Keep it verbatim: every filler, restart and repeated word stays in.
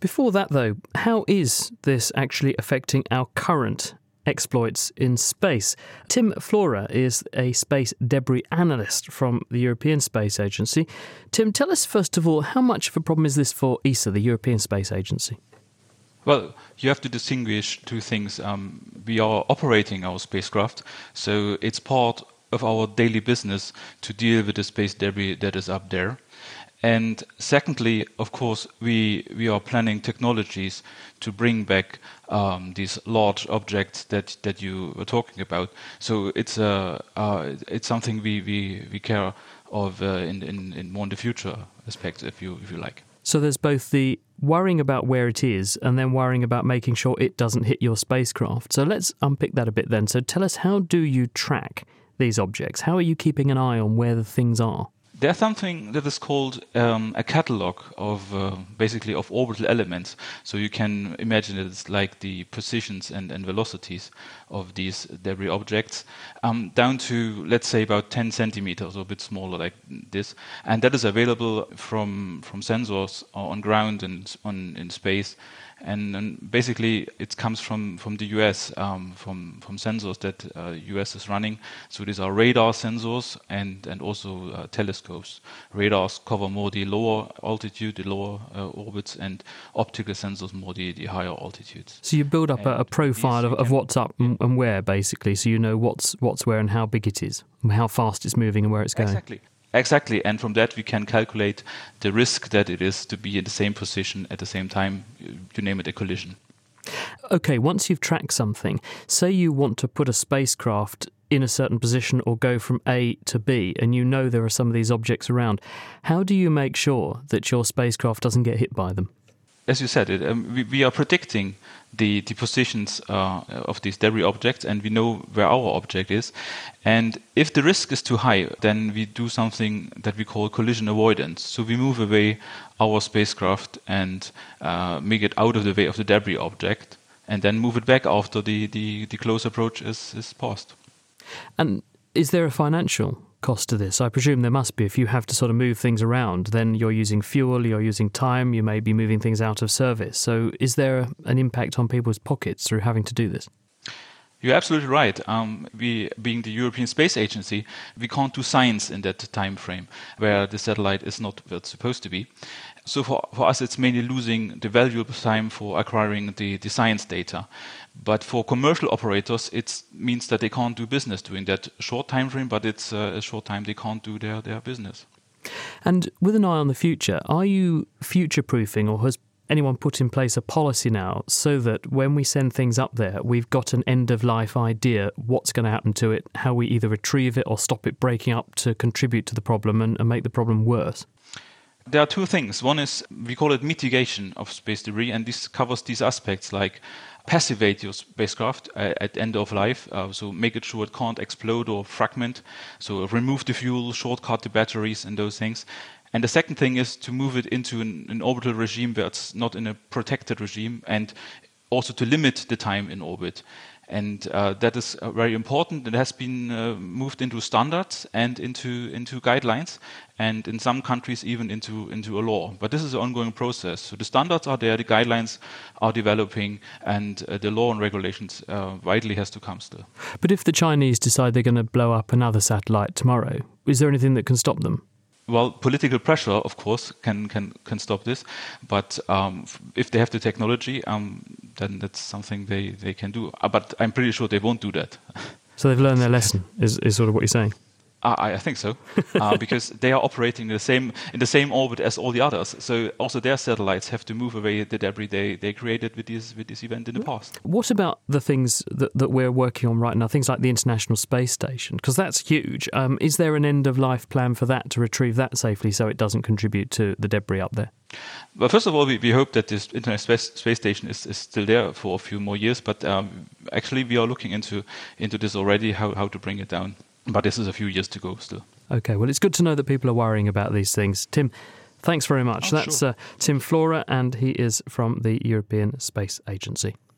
Before that, though, how is this actually affecting our current exploits in space? Tim Flora is a space debris analyst from the European Space Agency. Tim, tell us first of all, how much of a problem is this for E S A, the European Space Agency? Well, you have to distinguish two things. Um, we are operating our spacecraft, so it's part of our daily business to deal with the space debris that is up there. And secondly, of course, we we are planning technologies to bring back um, these large objects that, that you were talking about. So it's a uh, it's something we, we, we care of uh, in, in in more in the future aspects, if you if you like. So there's both the worrying about where it is and then worrying about making sure it doesn't hit your spacecraft. So let's unpick that a bit then. So tell us, how do you track these objects? How are you keeping an eye on where the things are? There's something that is called um, a catalog of uh, basically of orbital elements. So you can imagine it's like the positions and, and velocities of these debris objects, um, down to, let's say, about ten centimeters or a bit smaller like this. And that is available from from sensors on ground and on in space. And, and basically, it comes from, from the U S, um, from from sensors that uh, U S is running. So these are radar sensors and and also uh, telescopes. Radars cover more the lower altitude, the lower uh, orbits, and optical sensors more the, the higher altitudes. So you build up a, a profile of, of what's up and, and where, basically, so you know what's what's where and how big it is, and how fast it's moving and where it's going. Exactly. Exactly, and from that we can calculate the risk that it is to be in the same position at the same time, you name it, a collision. Okay, once you've tracked something, say you want to put a spacecraft in a certain position or go from A to B, and you know there are some of these objects around, how do you make sure that your spacecraft doesn't get hit by them? As you said, it, um, we, we are predicting the, the positions uh, of these debris objects, and we know where our object is. And if the risk is too high, then we do something that we call collision avoidance. So we move away our spacecraft and uh, make it out of the way of the debris object, and then move it back after the, the, the close approach is, is passed. And is there a financial cost to this? I presume there must be. If you have to sort of move things around, then you're using fuel, you're using time, you may be moving things out of service. So is there an impact on people's pockets through having to do this? You're absolutely right. Um, we, being the European Space Agency, we can't do science in that time frame where the satellite is not where it's supposed to be. So for, for us, it's mainly losing the valuable time for acquiring the, the science data. But for commercial operators, it means that they can't do business during that short time frame, but it's uh, a short time they can't do their, their business. And with an eye on the future, are you future-proofing, or has anyone put in place a policy now so that when we send things up there, we've got an end-of-life idea what's going to happen to it, how we either retrieve it or stop it breaking up to contribute to the problem and, and make the problem worse? There are two things. One is, we call it mitigation of space debris, and this covers these aspects like passivate your spacecraft uh, at end of life, uh, so make it sure it can't explode or fragment, so remove the fuel, shortcut the batteries and those things. And the second thing is to move it into an, an orbital regime where it's not in a protected regime, and also to limit the time in orbit. And uh, that is uh, very important. It has been uh, moved into standards and into into guidelines, and in some countries even into into a law. But this is an ongoing process. So the standards are there, the guidelines are developing, and uh, the law and regulations uh, widely has to come still. But if the Chinese decide they're going to blow up another satellite tomorrow, is there anything that can stop them? Well, political pressure, of course, can can, can stop this. But um, if they have the technology, um, then that's something they, they can do. Uh, but I'm pretty sure they won't do that. So they've learned their lesson, is, is sort of what you're saying? I, I think so, uh, because they are operating in the same in the same orbit as all the others. So also their satellites have to move away the debris they, they created with this with this event in the past. What about the things that, that we're working on right now, things like the International Space Station? Because that's huge. Um, is there an end-of-life plan for that to retrieve that safely so it doesn't contribute to the debris up there? Well, first of all, we, we hope that this International Space, Space Station is, is still there for a few more years. But um, actually, we are looking into into this already, how, how to bring it down. But this is a few years to go still. OK, well, it's good to know that people are worrying about these things. Tim, thanks very much. Oh, That's sure. uh, Tim Flora, and he is from the European Space Agency.